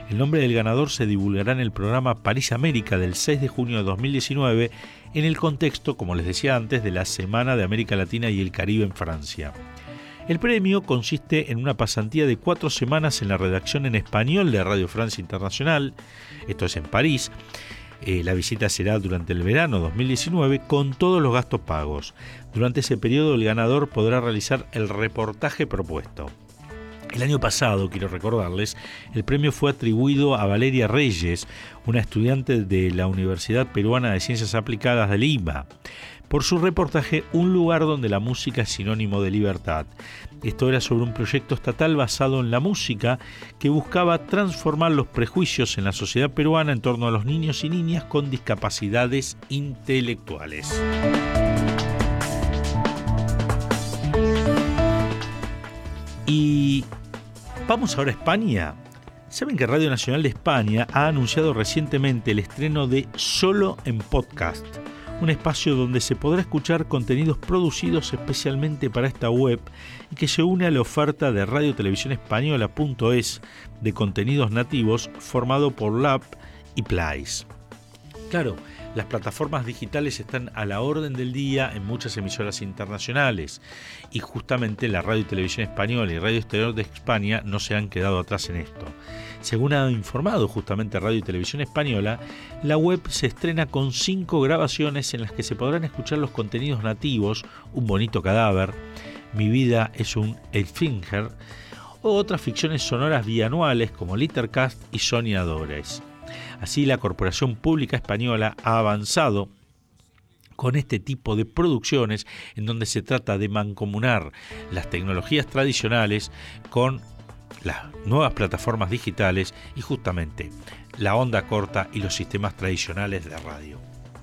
El nombre del ganador se divulgará en el programa París América del seis de junio de dos mil diecinueve, en el contexto, como les decía antes, de la Semana de América Latina y el Caribe en Francia. El premio consiste en una pasantía de cuatro semanas en la redacción en español de Radio Francia Internacional, esto es en París. Eh, la visita será durante el verano dos mil diecinueve con todos los gastos pagos. Durante ese periodo el ganador podrá realizar el reportaje propuesto. El año pasado, quiero recordarles, el premio fue atribuido a Valeria Reyes, una estudiante de la Universidad Peruana de Ciencias Aplicadas de Lima, por su reportaje Un lugar donde la música es sinónimo de libertad. Esto era sobre un proyecto estatal basado en la música que buscaba transformar los prejuicios en la sociedad peruana en torno a los niños y niñas con discapacidades intelectuales. Y vamos ahora a España. ¿Saben que Radio Nacional de España ha anunciado recientemente el estreno de Solo en Podcast? Un espacio donde se podrá escuchar contenidos producidos especialmente para esta web y que se une a la oferta de Radio Televisión Española punto es de contenidos nativos formado por Lab y Plais. Claro, las plataformas digitales están a la orden del día en muchas emisoras internacionales y justamente la Radio y Televisión Española y Radio Exterior de España no se han quedado atrás en esto. Según ha informado justamente Radio y Televisión Española, la web se estrena con cinco grabaciones en las que se podrán escuchar los contenidos nativos, Un bonito cadáver, Mi vida es un Elfinger, o otras ficciones sonoras bianuales como Littercast y Soñadores. Así, la Corporación Pública Española ha avanzado con este tipo de producciones en donde se trata de mancomunar las tecnologías tradicionales con las nuevas plataformas digitales y justamente la onda corta y los sistemas tradicionales de radio.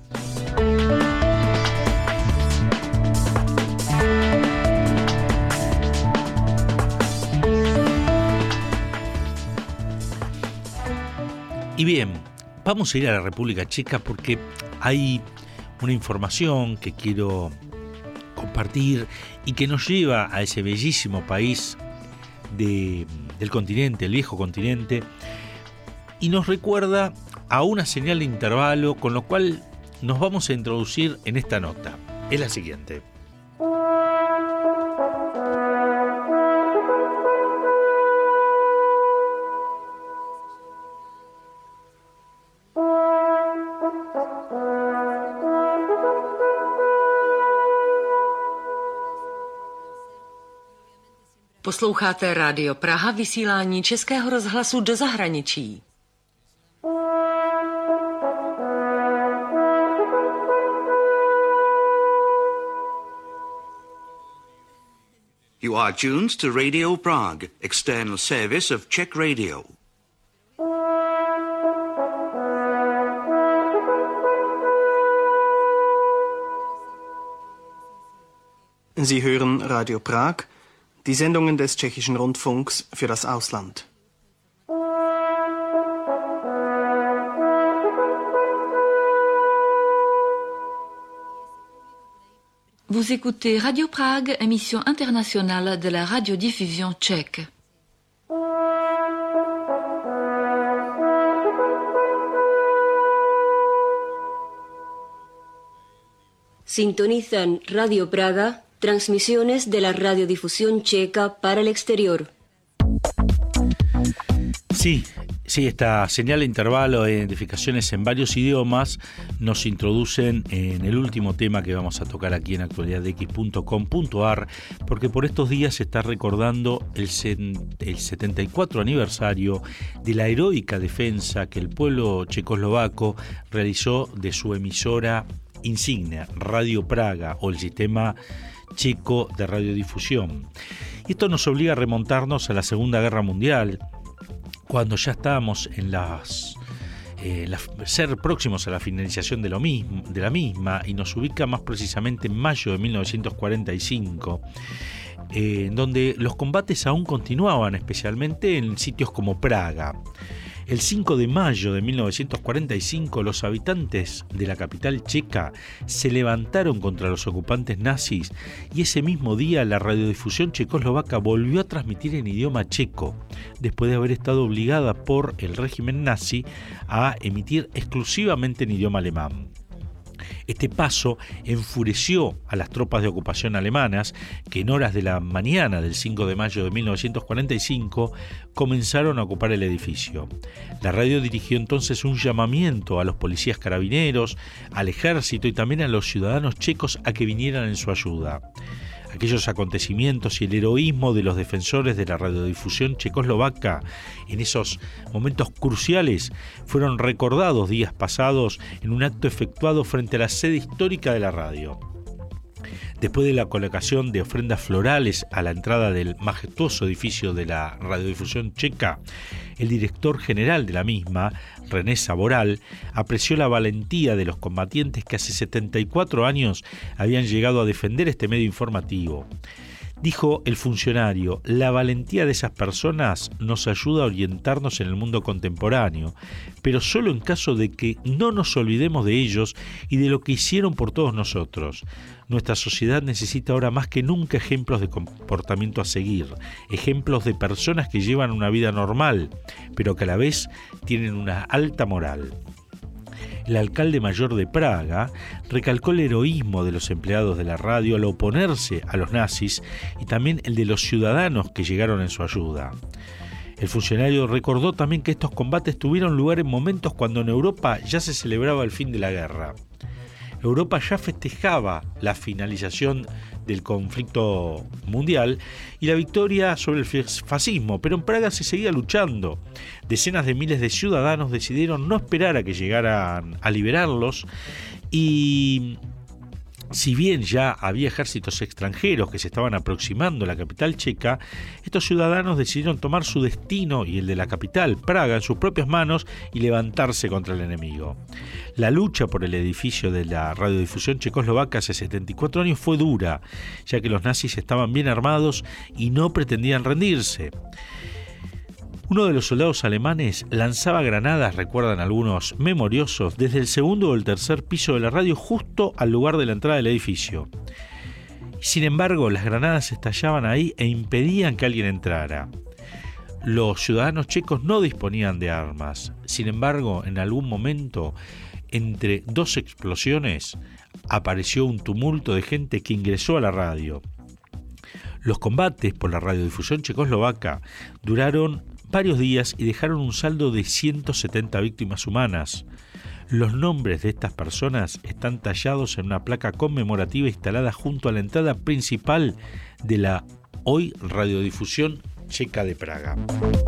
Y bien, vamos a ir a la República Checa porque hay una información que quiero compartir y que nos lleva a ese bellísimo país de, del continente, el viejo continente, y nos recuerda a una señal de intervalo, con lo cual nos vamos a introducir en esta nota. Es la siguiente. Posloucháte Radio Praha, vysílání Českého rozhlasu do zahraničí. You are tuned to Radio Prague, external service of Czech Radio. Sie hören Radio Prag, die Sendungen des Tschechischen Rundfunks für das Ausland. Vous écoutez Radio Prague, émission internationale de la radiodiffusion tchèque. Sintonizan Radio Praga, transmisiones de la radiodifusión checa para el exterior. Sí, sí, esta señal de intervalo de identificaciones en varios idiomas nos introducen en el último tema que vamos a tocar aquí en actualidad x punto com punto a r, porque por estos días se está recordando el, el setenta y cuatro aniversario de la heroica defensa que el pueblo checoslovaco realizó de su emisora insignia, Radio Praga, o el sistema checo de radiodifusión. Y esto nos obliga a remontarnos a la Segunda Guerra Mundial, cuando ya estábamos en las, eh, la, ser próximos a la finalización de, lo mismo, de la misma, y nos ubica más precisamente en mayo de mil novecientos cuarenta y cinco, eh, en donde los combates aún continuaban, especialmente en sitios como Praga. El cinco de mayo de mil novecientos cuarenta y cinco, los habitantes de la capital checa se levantaron contra los ocupantes nazis y ese mismo día la radiodifusión checoslovaca volvió a transmitir en idioma checo, después de haber estado obligada por el régimen nazi a emitir exclusivamente en idioma alemán. Este paso enfureció a las tropas de ocupación alemanas, que en horas de la mañana del cinco de mayo de mil novecientos cuarenta y cinco comenzaron a ocupar el edificio. La radio dirigió entonces un llamamiento a los policías carabineros, al ejército y también a los ciudadanos checos a que vinieran en su ayuda. Aquellos acontecimientos y el heroísmo de los defensores de la radiodifusión checoslovaca en esos momentos cruciales fueron recordados días pasados en un acto efectuado frente a la sede histórica de la radio. Después de la colocación de ofrendas florales a la entrada del majestuoso edificio de la radiodifusión checa, el director general de la misma, René Saboral, apreció la valentía de los combatientes que hace setenta y cuatro años habían llegado a defender este medio informativo. Dijo el funcionario: la valentía de esas personas nos ayuda a orientarnos en el mundo contemporáneo, pero solo en caso de que no nos olvidemos de ellos y de lo que hicieron por todos nosotros. Nuestra sociedad necesita ahora más que nunca ejemplos de comportamiento a seguir, ejemplos de personas que llevan una vida normal, pero que a la vez tienen una alta moral. El alcalde mayor de Praga recalcó el heroísmo de los empleados de la radio al oponerse a los nazis y también el de los ciudadanos que llegaron en su ayuda. El funcionario recordó también que estos combates tuvieron lugar en momentos cuando en Europa ya se celebraba el fin de la guerra. Europa ya festejaba la finalización del conflicto mundial y la victoria sobre el fascismo, pero en Praga se seguía luchando. Decenas de miles de ciudadanos decidieron no esperar a que llegaran a liberarlos y, si bien ya había ejércitos extranjeros que se estaban aproximando a la capital checa, estos ciudadanos decidieron tomar su destino y el de la capital, Praga, en sus propias manos y levantarse contra el enemigo. La lucha por el edificio de la radiodifusión checoslovaca hace setenta y cuatro años fue dura, ya que los nazis estaban bien armados y no pretendían rendirse. Uno de los soldados alemanes lanzaba granadas, recuerdan algunos memoriosos, desde el segundo o el tercer piso de la radio justo al lugar de la entrada del edificio. Sin embargo, las granadas estallaban ahí e impedían que alguien entrara. Los ciudadanos checos no disponían de armas. Sin embargo, en algún momento, entre dos explosiones, apareció un tumulto de gente que ingresó a la radio. Los combates por la radiodifusión checoslovaca duraron varios días y dejaron un saldo de ciento setenta víctimas humanas. Los nombres de estas personas están tallados en una placa conmemorativa instalada junto a la entrada principal de la hoy radiodifusión checa de Praga.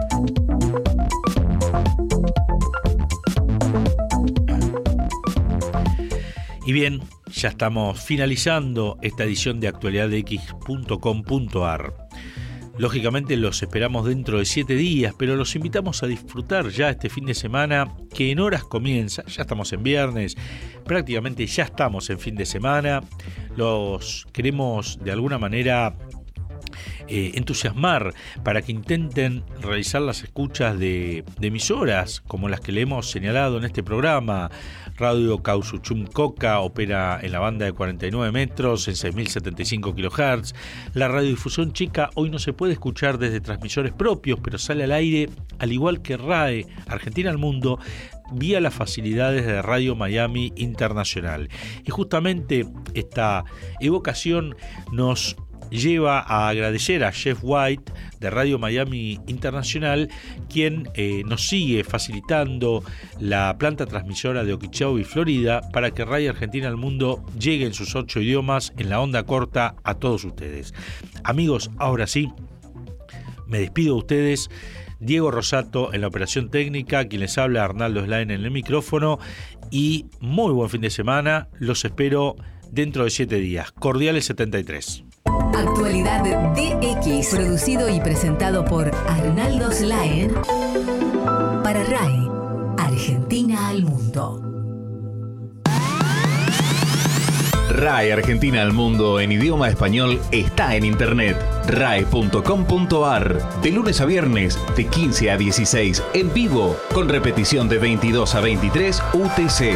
Y bien, ya estamos finalizando esta edición de actualidad de x punto com punto a r. Lógicamente los esperamos dentro de siete días, pero los invitamos a disfrutar ya este fin de semana, que en horas comienza. Ya estamos en viernes, prácticamente ya estamos en fin de semana. Los queremos de alguna manera eh, entusiasmar para que intenten realizar las escuchas de, de emisoras como las que le hemos señalado en este programa. Radio Kausuchum-Coca opera en la banda de cuarenta y nueve metros en seis mil setenta y cinco kilohertz. La radiodifusión checa hoy no se puede escuchar desde transmisores propios, pero sale al aire, al igual que R A E, Argentina al Mundo, vía las facilidades de Radio Miami Internacional. Y justamente esta evocación nos lleva a agradecer a Jeff White de Radio Miami Internacional, quien eh, nos sigue facilitando la planta transmisora de Okeechobee, Florida, para que Radio Argentina al Mundo llegue en sus ocho idiomas en la onda corta a todos ustedes. Amigos, ahora sí, me despido de ustedes. Diego Rosato en la operación técnica, quien les habla, Arnaldo Slain en el micrófono, y muy buen fin de semana. Los espero dentro de siete días. Cordiales setenta y tres. Actualidad D X, producido y presentado por Arnaldo Slaen para R A E, Argentina al Mundo. R A E Argentina al Mundo en idioma español está en internet. R A E punto com punto a r. De lunes a viernes, de quince a dieciséis, en vivo, con repetición de veintidós a veintitrés U T C.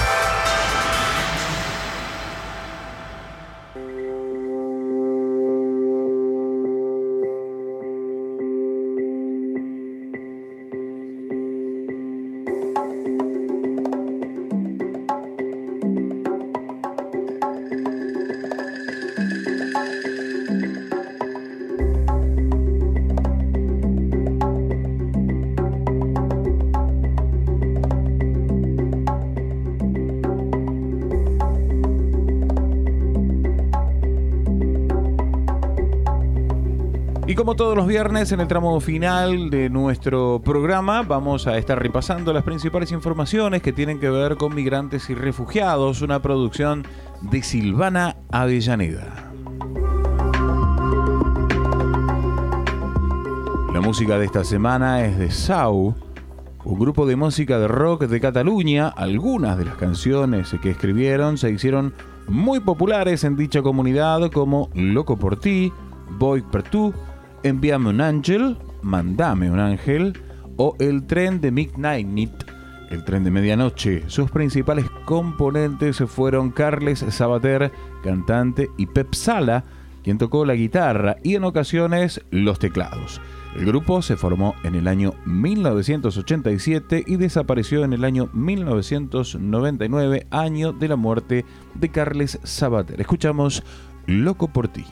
Como todos los viernes, en el tramo final de nuestro programa, vamos a estar repasando las principales informaciones que tienen que ver con migrantes y refugiados, una producción de Silvana Avellaneda. La música de esta semana es de Sau, un grupo de música de rock de Cataluña. Algunas de las canciones que escribieron se hicieron muy populares en dicha comunidad, como Loco por ti, Voy per tu, Envíame un ángel, Mándame un ángel o El tren de Midnight, el tren de medianoche. Sus principales componentes fueron Carles Sabater, cantante, y Pep Sala, quien tocó la guitarra y en ocasiones los teclados. El grupo se formó en el año mil novecientos ochenta y siete y desapareció en el año mil novecientos noventa y nueve, año de la muerte de Carles Sabater. Escuchamos Loco por ti.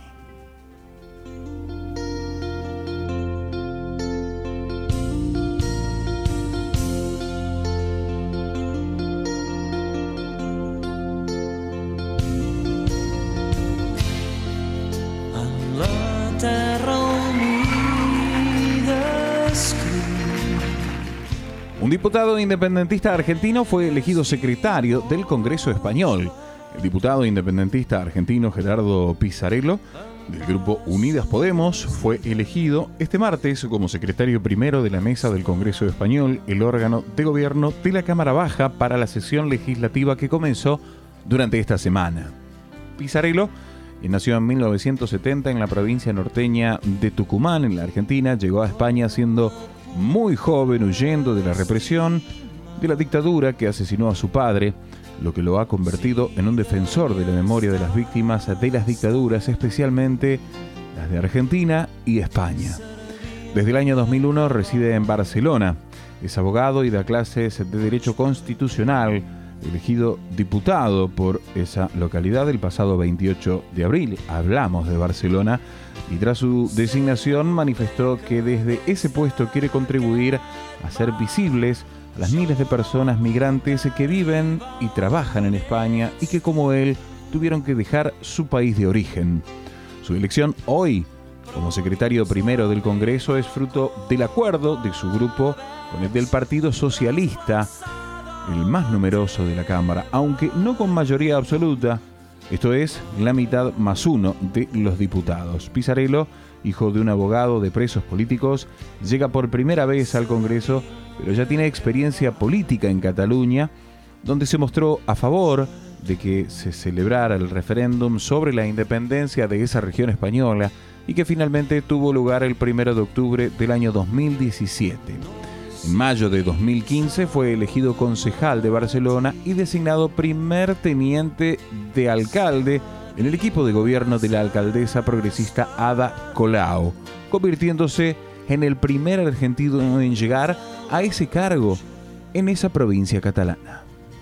Un diputado independentista argentino fue elegido secretario del Congreso Español. El diputado independentista argentino Gerardo Pisarello, del grupo Unidas Podemos, fue elegido este martes como secretario primero de la Mesa del Congreso Español, el órgano de gobierno de la Cámara Baja para la sesión legislativa que comenzó durante esta semana. Pisarello, quien nació en mil novecientos setenta en la provincia norteña de Tucumán, en la Argentina, llegó a España siendo muy joven, huyendo de la represión de la dictadura que asesinó a su padre, lo que lo ha convertido en un defensor de la memoria de las víctimas de las dictaduras, especialmente las de Argentina y España. Desde el año dos mil uno reside en Barcelona, es abogado y da clases de Derecho Constitucional, elegido diputado por esa localidad el pasado veintiocho de abril. Hablamos de Barcelona. Y tras su designación manifestó que desde ese puesto quiere contribuir a hacer visibles a las miles de personas migrantes que viven y trabajan en España y que, como él, tuvieron que dejar su país de origen. Su elección hoy como secretario primero del Congreso es fruto del acuerdo de su grupo con el del Partido Socialista, el más numeroso de la Cámara, aunque no con mayoría absoluta. Esto es, la mitad más uno de los diputados. Pisarello, hijo de un abogado de presos políticos, llega por primera vez al Congreso, pero ya tiene experiencia política en Cataluña, donde se mostró a favor de que se celebrara el referéndum sobre la independencia de esa región española y que finalmente tuvo lugar el primero de octubre del año dos mil diecisiete. En mayo de dos mil quince fue elegido concejal de Barcelona y designado primer teniente de alcalde en el equipo de gobierno de la alcaldesa progresista Ada Colau, convirtiéndose en el primer argentino en llegar a ese cargo en esa provincia catalana.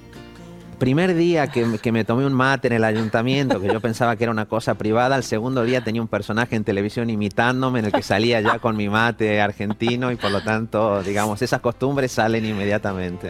Primer día que, que me tomé un mate en el ayuntamiento, que yo pensaba que era una cosa privada, al segundo día tenía un personaje en televisión imitándome, en el que salía ya con mi mate argentino y por lo tanto, digamos, esas costumbres salen inmediatamente.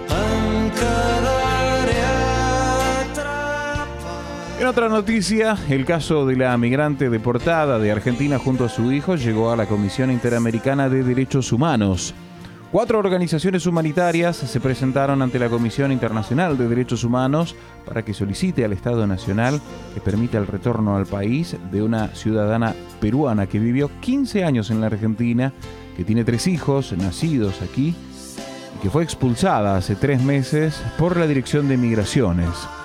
En otra noticia, el caso de la migrante deportada de Argentina junto a su hijo llegó a la Comisión Interamericana de Derechos Humanos. Cuatro organizaciones humanitarias se presentaron ante la Comisión Internacional de Derechos Humanos para que solicite al Estado Nacional que permita el retorno al país de una ciudadana peruana que vivió quince años en la Argentina, que tiene tres hijos nacidos aquí y que fue expulsada hace tres meses por la Dirección de Migraciones.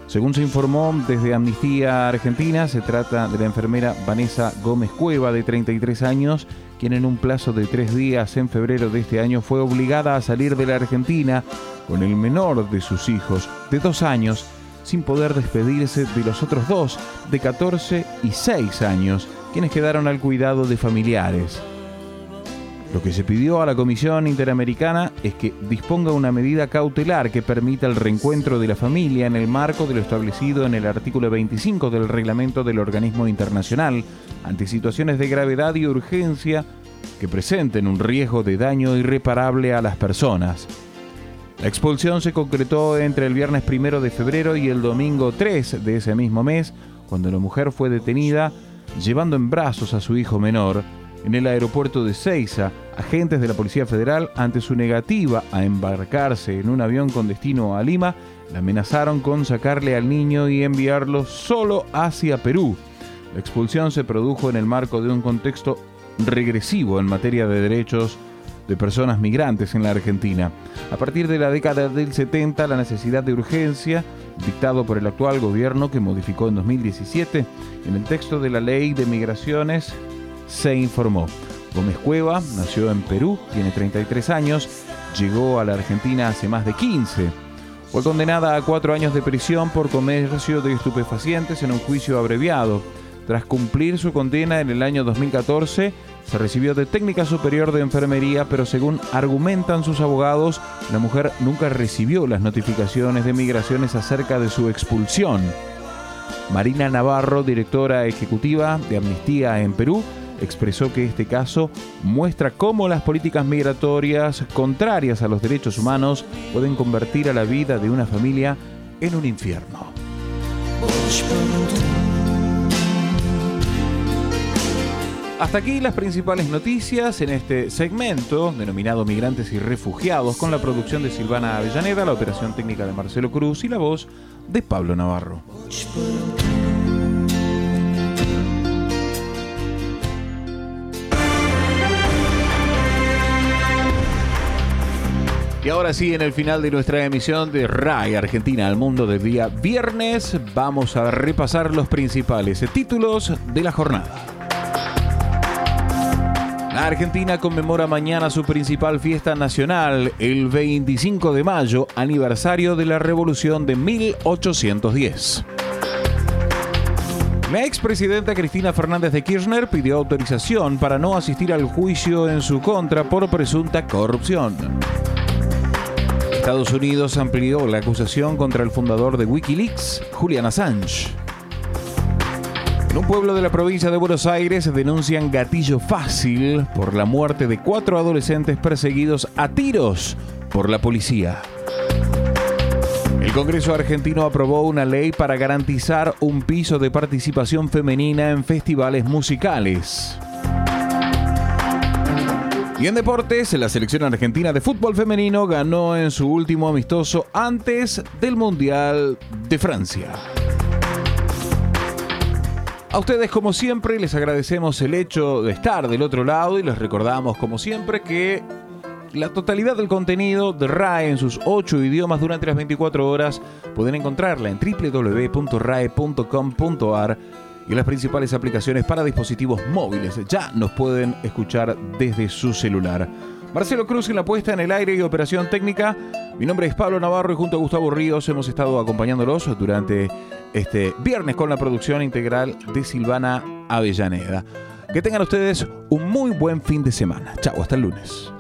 Según se informó desde Amnistía Argentina, se trata de la enfermera Vanessa Gómez Cueva, de treinta y tres años, quien en un plazo de tres días en febrero de este año fue obligada a salir de la Argentina con el menor de sus hijos, de dos años, sin poder despedirse de los otros dos, de catorce y seis años, quienes quedaron al cuidado de familiares. Lo que se pidió a la Comisión Interamericana es que disponga una medida cautelar que permita el reencuentro de la familia en el marco de lo establecido en el artículo veinticinco del reglamento del organismo internacional ante situaciones de gravedad y urgencia que presenten un riesgo de daño irreparable a las personas. La expulsión se concretó entre el viernes primero de febrero y el domingo tres de ese mismo mes, cuando la mujer fue detenida llevando en brazos a su hijo menor en el aeropuerto de Seiza. Agentes de la Policía Federal, ante su negativa a embarcarse en un avión con destino a Lima, la amenazaron con sacarle al niño y enviarlo solo hacia Perú. La expulsión se produjo en el marco de un contexto regresivo en materia de derechos de personas migrantes en la Argentina. A partir de la década del setenta, la necesidad de urgencia, dictado por el actual gobierno que modificó en dos mil diecisiete, en el texto de la Ley de Migraciones, se informó. Gómez Cueva nació en Perú, tiene treinta y tres años, llegó a la Argentina hace más de quince. Fue condenada a cuatro años de prisión por comercio de estupefacientes en un juicio abreviado. Tras cumplir su condena en el año dos mil catorce, se recibió de técnica superior de enfermería, pero según argumentan sus abogados, la mujer nunca recibió las notificaciones de migraciones acerca de su expulsión. Marina Navarro, directora ejecutiva de Amnistía en Perú, expresó que este caso muestra cómo las políticas migratorias contrarias a los derechos humanos pueden convertir a la vida de una familia en un infierno. Hasta aquí las principales noticias en este segmento denominado Migrantes y Refugiados, con la producción de Silvana Avellaneda, la operación técnica de Marcelo Cruz y la voz de Pablo Navarro. Y ahora sí, en el final de nuestra emisión de R A I Argentina al Mundo del día viernes, vamos a repasar los principales títulos de la jornada. La Argentina conmemora mañana su principal fiesta nacional, el veinticinco de mayo, aniversario de la Revolución de mil ochocientos diez. La expresidenta Cristina Fernández de Kirchner pidió autorización para no asistir al juicio en su contra por presunta corrupción. Estados Unidos amplió la acusación contra el fundador de Wikileaks, Julian Assange. En un pueblo de la provincia de Buenos Aires denuncian gatillo fácil por la muerte de cuatro adolescentes perseguidos a tiros por la policía. El Congreso argentino aprobó una ley para garantizar un piso de participación femenina en festivales musicales. Y en deportes, la selección argentina de fútbol femenino ganó en su último amistoso antes del Mundial de Francia. A ustedes, como siempre, les agradecemos el hecho de estar del otro lado y les recordamos, como siempre, que la totalidad del contenido de R A E en sus ocho idiomas durante las veinticuatro horas pueden encontrarla en doble u doble u doble u punto rae punto com punto a r y en las principales aplicaciones para dispositivos móviles. Ya nos pueden escuchar desde su celular. Marcelo Cruz en la puesta en el aire y operación técnica. Mi nombre es Pablo Navarro y junto a Gustavo Ríos hemos estado acompañándolos durante este viernes con la producción integral de Silvana Avellaneda. Que tengan ustedes un muy buen fin de semana. Chau, hasta el lunes.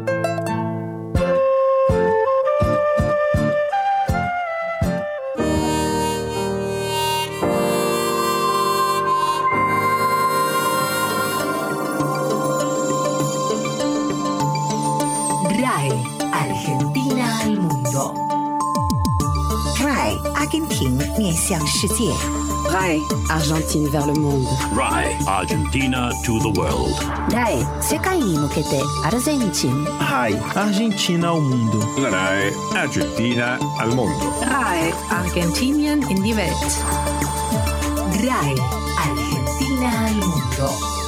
Argentina al mundo. R A E Argentina 面向世界 R A E Argentine vers le monde. R A E Argentina to the world. R A E 世界に向けてアルゼンチン R A E Argentina ao mundo. R A E Argentina al mundo. R A E Argentinien in die Welt. R A E Argentina al mundo.